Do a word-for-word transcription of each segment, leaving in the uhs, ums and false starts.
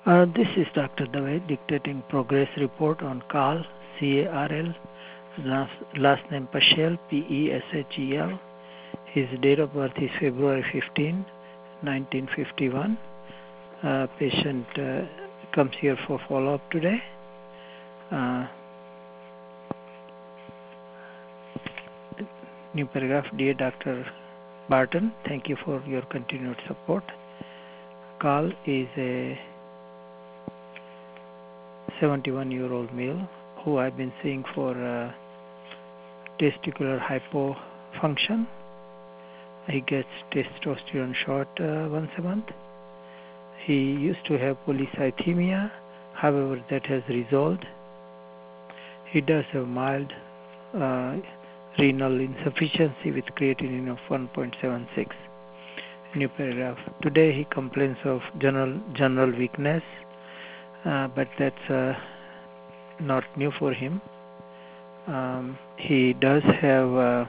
Uh, this is Doctor Dave dictating progress report on Carl, C A R L, last, last name Pashel, P E S H E L. His date of birth is February fifteenth, nineteen fifty-one. Uh, patient uh, comes here for follow-up today. Uh, new paragraph. Dear Doctor Barton, thank you for your continued support. Carl is a seventy-one-year-old male who I've been seeing for uh, testicular hypofunction. He gets testosterone shot uh, once a month. He used to have polycythemia, however that has resolved. He does have mild uh, renal insufficiency with creatinine of one point seven six. New paragraph. Today he complains of general general weakness, uh, but that's uh, not new for him. Um, he does have uh,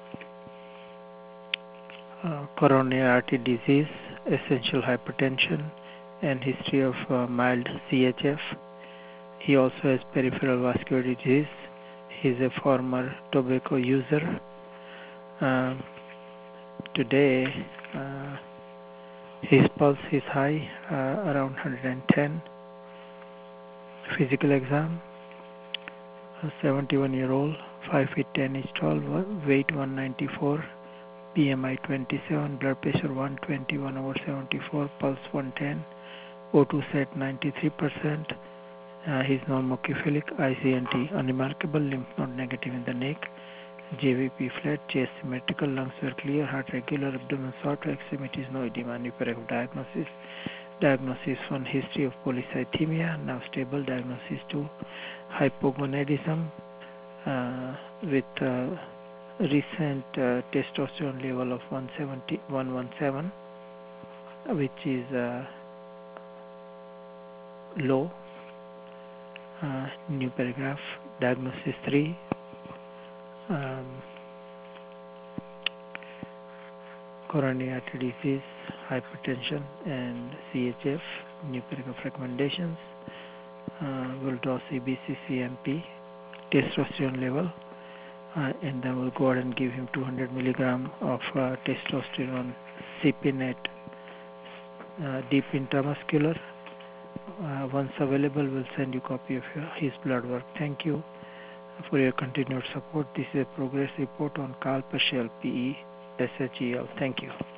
uh, coronary artery disease, essential hypertension, and history of uh, mild C H F. He also has peripheral vascular disease. He's a former tobacco user. Um, today, uh, his pulse is high, uh, around one hundred ten. Physical exam, a seventy-one-year-old, five feet ten inch tall, weight one ninety-four, B M I twenty-seven, blood pressure one twenty-one over seventy-four, pulse one ten, O two set ninety-three percent. Uh, he's normocephalic, I C N T unremarkable, lymph node negative in the neck, J V P flat, chest symmetrical, lungs were clear, heart regular, abdomen short, extremities no edema. New paragraph. Diagnosis. Diagnosis one, history of polycythemia, now stable. Diagnosis two, hypogonadism uh, with uh, recent uh, testosterone level of one seventy, one seventeen, which is uh, low. Uh, new paragraph. Diagnosis three, um, coronary artery disease, hypertension, and C H F. New paragraph. Recommendations. Uh, we'll draw C B C C M P, testosterone level, uh, and then we'll go ahead and give him two hundred milligram of uh, testosterone C P N E T uh, deep intramuscular. Uh, once available, we'll send you a copy of your, his blood work. Thank you for your continued support. This is a progress report on Carl Pashel, P E S H E L. Thank you.